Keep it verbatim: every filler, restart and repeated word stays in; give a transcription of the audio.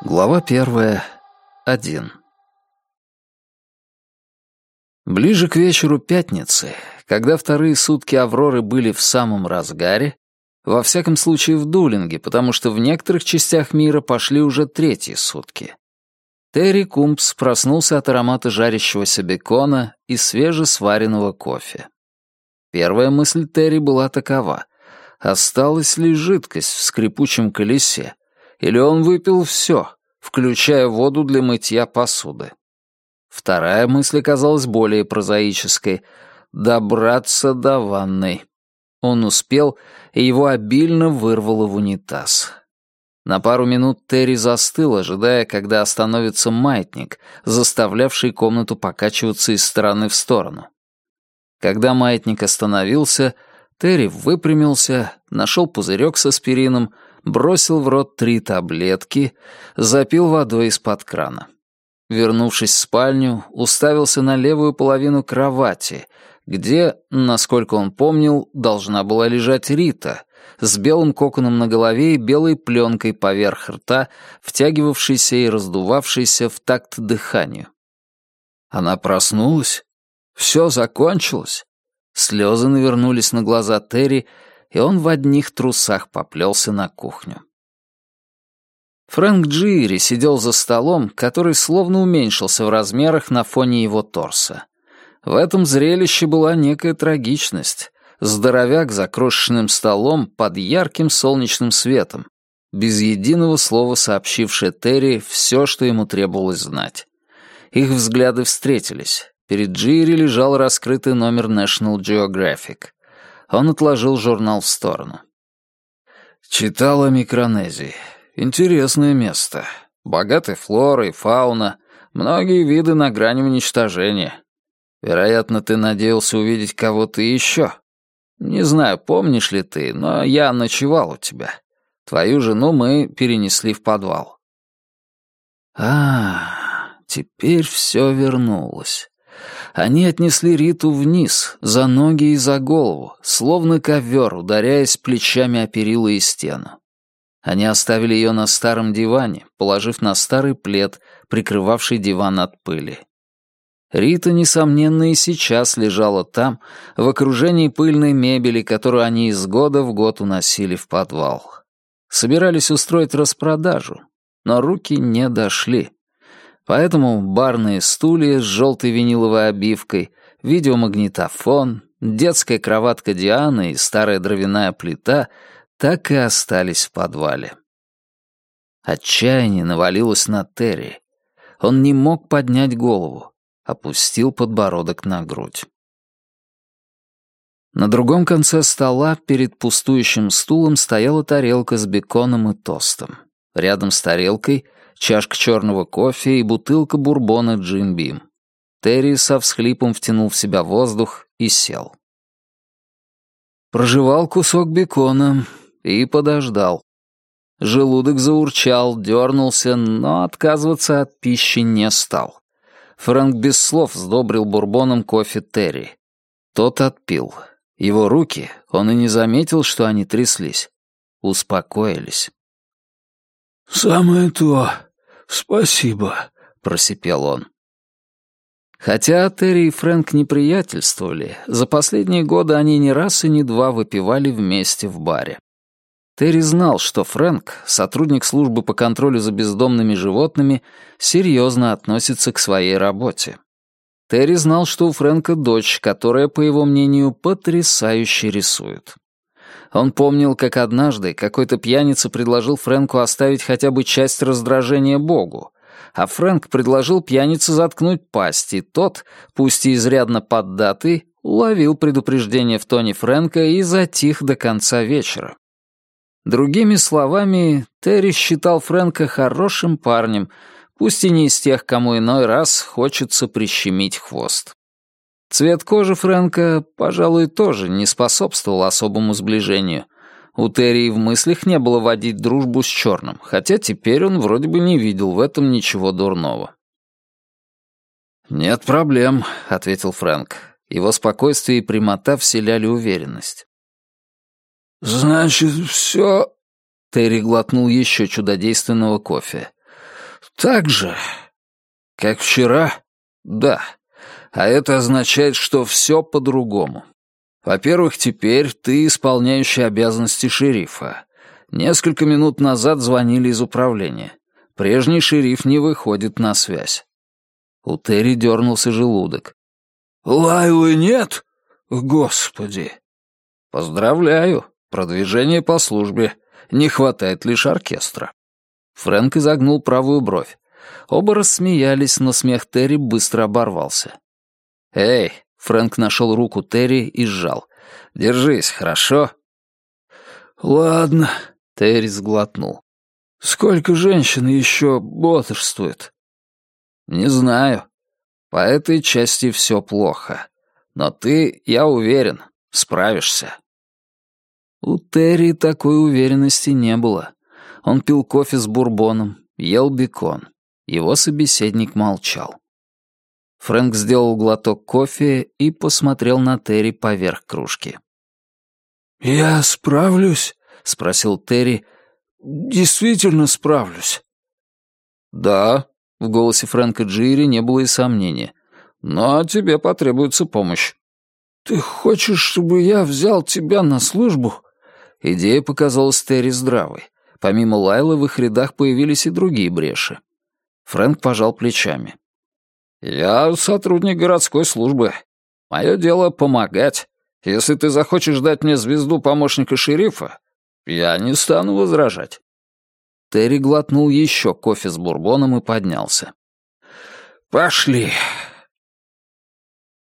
Глава первая. Один. Ближе к вечеру пятницы, когда вторые сутки Авроры были в самом разгаре, во всяком случае в Дулинге, потому что в некоторых частях мира пошли уже третьи сутки, Терри Кумпс проснулся от аромата жарящегося бекона и свежесваренного кофе. Первая мысль Терри была такова: осталась ли жидкость в скрипучем колесе, или он выпил все, включая воду для мытья посуды. Вторая мысль оказалась более прозаической — добраться до ванной. Он успел, и его обильно вырвало в унитаз. На пару минут Терри застыл, ожидая, когда остановится маятник, заставлявший комнату покачиваться из стороны в сторону. Когда маятник остановился, Терри выпрямился, нашел пузырек с аспирином, бросил в рот три таблетки, запил водой из-под крана. Вернувшись в спальню, уставился на левую половину кровати, где, насколько он помнил, должна была лежать Рита, с белым коконом на голове и белой пленкой поверх рта, втягивавшейся и раздувавшейся в такт дыханию. Она проснулась? Все закончилось? Слезы навернулись на глаза Терри, и он в одних трусах поплелся на кухню. Фрэнк Джири сидел за столом, который словно уменьшился в размерах на фоне его торса. В этом зрелище была некая трагичность. Здоровяк за крошечным столом под ярким солнечным светом, без единого слова сообщивший Терри все, что ему требовалось знать. Их взгляды встретились. Перед Джири лежал раскрытый номер National Geographic. Он отложил журнал в сторону. «Читал о Микронезии. Интересное место. Богатая флора и фауна. Многие виды на грани уничтожения. Вероятно, ты надеялся увидеть кого-то еще. Не знаю, помнишь ли ты, но я ночевал у тебя. Твою жену мы перенесли в подвал». А, теперь все вернулось. Они отнесли Риту вниз, за ноги и за голову, словно ковер, ударяясь плечами о перила и стену. Они оставили ее на старом диване, положив на старый плед, прикрывавший диван от пыли. Рита, несомненно, и сейчас лежала там, в окружении пыльной мебели, которую они из года в год уносили в подвал. Собирались устроить распродажу, но руки не дошли. Поэтому барные стулья с желтой виниловой обивкой, видеомагнитофон, детская кроватка Дианы и старая дровяная плита так и остались в подвале. Отчаяние навалилось на Терри. Он не мог поднять голову, опустил подбородок на грудь. На другом конце стола перед пустующим стулом стояла тарелка с беконом и тостом. Рядом с тарелкой — чашка черного кофе и бутылка бурбона Джим Бим. Терри со всхлипом втянул в себя воздух и сел. Прожевал кусок бекона и подождал. Желудок заурчал, дернулся, но отказываться от пищи не стал. Фрэнк без слов сдобрил бурбоном кофе Терри. Тот отпил. Его руки, он и не заметил, что они тряслись, успокоились. «Самое то. Спасибо», — просипел он. Хотя Терри и Фрэнк не приятельствовали, за последние годы они не раз и не два выпивали вместе в баре. Терри знал, что Фрэнк, сотрудник службы по контролю за бездомными животными, серьезно относится к своей работе. Терри знал, что у Фрэнка дочь, которая, по его мнению, потрясающе рисует. Он помнил, как однажды какой-то пьяница предложил Фрэнку оставить хотя бы часть раздражения Богу, а Фрэнк предложил пьянице заткнуть пасть, и тот, пусть и изрядно поддатый, уловил предупреждение в тоне Фрэнка и затих до конца вечера. Другими словами, Терри считал Фрэнка хорошим парнем, пусть и не из тех, кому иной раз хочется прищемить хвост. Цвет кожи Фрэнка, пожалуй, тоже не способствовал особому сближению. У Терри и в мыслях не было водить дружбу с черным, хотя теперь он вроде бы не видел в этом ничего дурного. «Нет проблем», — ответил Фрэнк. Его спокойствие и прямота вселяли уверенность. «Значит, все...» Терри глотнул еще чудодейственного кофе. Так же, как вчера? Да. А это означает, что все по-другому. Во-первых, теперь ты исполняющий обязанности шерифа. Несколько минут назад звонили из управления. Прежний шериф не выходит на связь. У Терри дернулся желудок. «Лайлы нет? Господи!» «Поздравляю. Продвижение по службе. Не хватает лишь оркестра». Фрэнк изогнул правую бровь. Оба рассмеялись, но смех Терри быстро оборвался. «Эй!» — Фрэнк нашел руку Терри и сжал. «Держись, хорошо?» «Ладно», — Терри сглотнул. «Сколько женщин еще бодрствует?» «Не знаю. По этой части все плохо. Но ты, я уверен, справишься». У Терри такой уверенности не было. Он пил кофе с бурбоном, ел бекон. Его собеседник молчал. Фрэнк сделал глоток кофе и посмотрел на Терри поверх кружки. «Я справлюсь?» — спросил Терри. «Действительно справлюсь?» «Да», — в голосе Фрэнка Джири не было и сомнения. «Но тебе потребуется помощь». «Ты хочешь, чтобы я взял тебя на службу?» Идея показалась Терри здравой. Помимо Лайлы в их рядах появились и другие бреши. Фрэнк пожал плечами. «Я сотрудник городской службы. Мое дело — помогать. Если ты захочешь дать мне звезду помощника шерифа, я не стану возражать». Терри глотнул еще кофе с бурбоном и поднялся. «Пошли.